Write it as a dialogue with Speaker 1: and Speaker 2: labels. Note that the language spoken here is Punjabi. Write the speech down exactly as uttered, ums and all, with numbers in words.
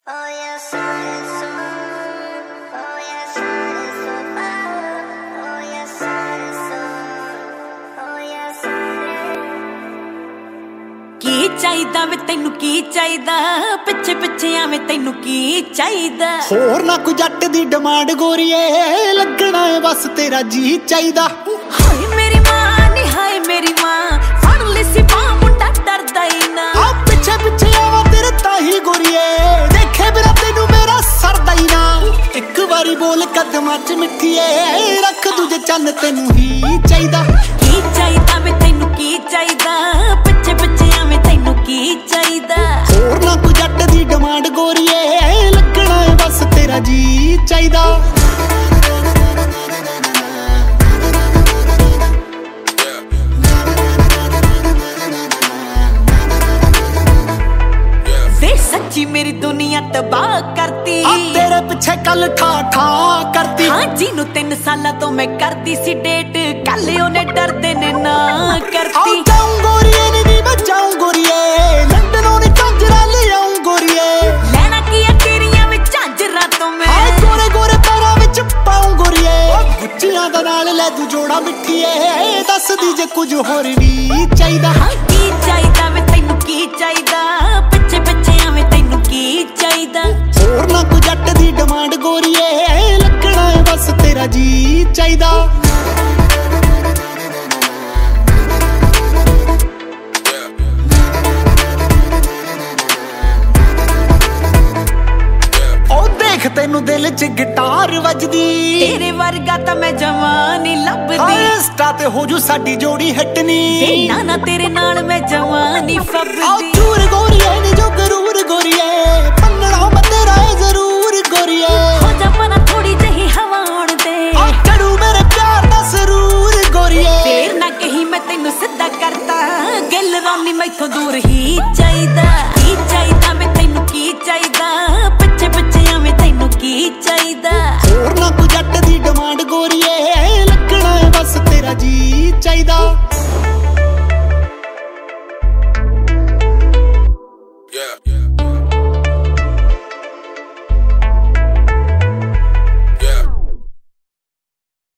Speaker 1: Oh yeah, sun is so. Oh yeah, sun is so far. Oh yeah, sun is so. Oh yeah, sun.
Speaker 2: ਕੀ ਚਾਹੀਦਾ ਵੇ ਤੈਨੂੰ ਕੀ ਚਾਹੀਦਾ ਪਿੱਛੇ ਪਿੱਛੇ ਆਵੇਂ ਤੈਨੂੰ ਕੀ ਚਾਹੀਦਾ
Speaker 3: ਹੋਰ ਨਾ ਕੋਈ ਜੱਟ ਦੀ ਡਿਮਾਂਡ ਗੋਰੀਏ ਲੱਗਣਾ ਏ ਬਸ ਤੇਰਾ ਜੀ ਚਾਹੀਦਾ
Speaker 2: ਹਾਏ ਮੇਰੀ ਮਾਂ ਨੀ ਹਾਏ ਮੇਰੀ ਮਾਂ ਫੜ ਲੈ ਸੀ ਬਾਹ ਮੁੰਡਾ ਡਰਦਾ ਹੀ ਨਾ
Speaker 3: ਆ ਪਿੱਛੇ ਪਿੱਛੇ ਆਵਾ ਤੇਰੇ ਤਾਹੀ ਗੋਰੀਏ ਦੇਖੇ ਬਿਨਾ ਤੈਨੂੰ ਮੇਰਾ ਸਰਦਾ ਹੀ ਨਾ ਇੱਕ ਵਾਰੀ ਬੋਲ ਕਦਮਾਂ ਚ ਮਿੱਠੀਏ ਰੱਖ ਦੂਜੇ ਚੰਨ ਤੈਨੂੰ ਹੀ ਚਾਹੀਦਾ
Speaker 2: ਕੀ ਚਾਹੀਦਾ ਵੇ ਤੈਨੂੰ ਕੀ ਚਾਹੀਦਾ ਪਿੱਛੇ ਪਿੱਛੇ ਆਵੇਂ ਤੈਨੂੰ ਕੀ ਚਾਹੀਦਾ
Speaker 3: ਹੋਰ ਨਾ ਕੋਈ ਜੱਟ ਦੀ ਡਿਮਾਂਡ ਗੋਰੀਏ ਲੱਗਣਾ ਏ ਬਸ ਤੇਰਾ ਜੀ ਚਾਹੀਦਾ
Speaker 2: ਸੱਚੀ ਮੇਰੀ ਦੁਨੀਆ ਤਬਾਹ ਕਰਤੀ
Speaker 3: ਆ ਤੇਰੇ ਪਿੱਛੇ ਕੱਲ ਠਾ ਠਾ ਕਰਤੀ
Speaker 2: ਹਾਂ ਜਿਹਨੂੰ ਤਿੰਨ ਸਾਲਾਂ ਤੋਂ ਮੈਂ ਕਰਦੀ ਸੀ ਡੇਟ ਕੱਲ ਉਹਨੇ ਡਰਦੇ ਨੇ ਨਾ ਕਰਤੀ
Speaker 3: ਜਾਉਂ ਗੋਰੀਏ ਨੀ ਨੀ ਮੈਂ ਜਾਉਂ ਗੋਰੀਏ ਲੰਡਨੋਂ ਨੀ ਝਾਂਜਰਾ ਲੈ ਆਉਂ ਗੋਰੀਏ
Speaker 2: ਲੈਣਾ ਕੀ ਆ ਤੇਰੀਆਂ ਵਿੱਚ ਝਾਂਜਰਾਂ ਤੋਂ ਮੈਂ
Speaker 3: ਆ ਗੋਰੇ ਗੋਰੇ ਪੈਰਾਂ ਵਿੱਚ ਪਾਉਂ ਗੋਰੀਏ ਗੁੱਚੀਆਂ ਦਾ ਨਾਲ ਲੈ ਤੂੰ ਜੋੜਾ ਮਿੱਠੀਏ ਦੱਸਦੀ ਜੇ ਕੁਝ ਹੋਰ ਵੀ ਚਾਹੀਦਾ
Speaker 2: ਹਾਂ ਕੀ ਚਾਹੀਦਾ ਵੇ ਤੈਨੂੰ ਕੀ ਚਾਹੀਦਾ ਪਿੱਛੇ ਪਿੱਛੇ ਆਵੇਂ ਤੈਨੂੰ ਕੀ ਚਾਹੀਦਾ
Speaker 3: ਹੋਰ ਨਾ ਕੋਈ ਜੱਟ ਦੀ ਡਿਮਾਂਡ ਗੋਰੀਏ ਲੱਗਣਾ ਏ ਬਸ ਤੇਰਾ ਜੀ ਚਾਹੀਦਾ ਉਹ ਦੇਖ ਤੈਨੂੰ ਦਿਲ 'ਚ ਗਿਟਾਰ ਵੱਜਦੀ
Speaker 2: ਤੇਰੇ ਵਰਗਾ ਤਾਂ ਮੈਂ ਜਵਾਂ ਨੀ ਲੱਭਦੀ
Speaker 3: ਇੰਸਟਾ ਤੇ ਹੋ ਜੂ ਸਾਡੀ ਜੋੜੀ ਹਿੱਟ ਨੀ
Speaker 2: ਤੇ ਨਾ ਨਾ ਤੇਰੇ ਨਾਲ ਮੈਂ ਜਵਾਂ ਨੀ
Speaker 3: ਆ
Speaker 2: ਫੱਬਦੀ
Speaker 3: ਚੂਰ ਗੋਰੀਏ ਨੀ ਜੋ ਗਰੂਰ ਗੋਰੀਏ